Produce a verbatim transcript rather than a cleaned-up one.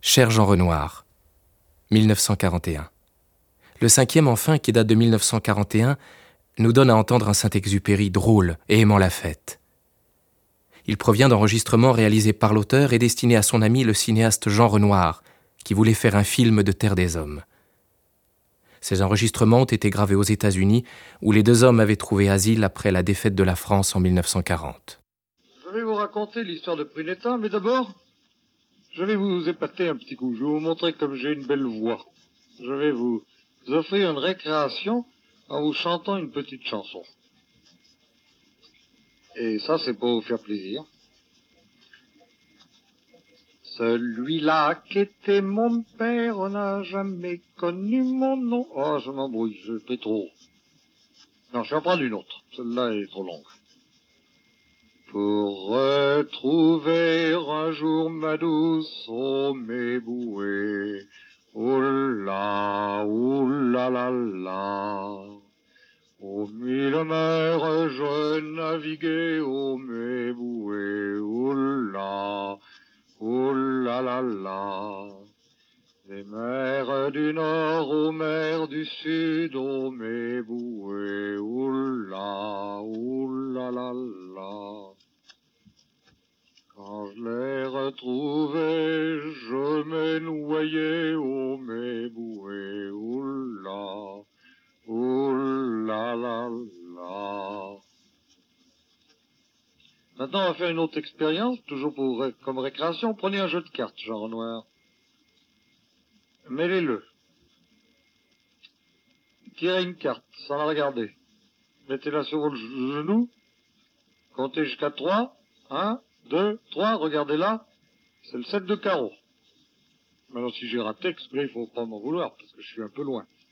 Cher Jean Renoir, mille neuf cent quarante et un. Le cinquième, enfin, qui date de mille neuf cent quarante et un, nous donne à entendre un Saint-Exupéry drôle et aimant la fête. Il provient d'enregistrements réalisés par l'auteur et destinés à son ami le cinéaste Jean Renoir, qui voulait faire un film de Terre des Hommes. Ces enregistrements ont été gravés aux États-Unis, où les deux hommes avaient trouvé asile après la défaite de la France en mille neuf cent quarante. Je vais vous raconter l'histoire de Prunetta, mais d'abord, je vais vous épater un petit coup. Je vais vous montrer comme j'ai une belle voix. Je vais vous offrir une récréation en vous chantant une petite chanson. Et ça, c'est pour vous faire plaisir. Celui-là qui était mon père n'a jamais connu mon nom. Oh, je m'embrouille, je fais trop. Non, je vais en prendre une autre. Celle-là est trop longue. Pour retrouver un jour ma douce, oh mes bouées, oh là, oh là là là. Aux mille mers je naviguais, oh mes bouées, oh là, oh là là là. Des mers du nord aux mers du sud, oh mes bouées, oh là, oh là là là. Quand je les retrouvais, je me noyais, oh mes bouées, oh là, oh là là là. Maintenant, on va faire une autre expérience, toujours pour, comme récréation. Prenez un jeu de cartes, Jean Renoir. Mêlez-le. Tirez une carte, sans la regarder. Mettez-la sur votre genou. Comptez jusqu'à trois. Un, deux, trois, regardez-la. C'est le sept de carreau. Maintenant, si j'ai raté, il faut pas m'en vouloir, parce que je suis un peu loin.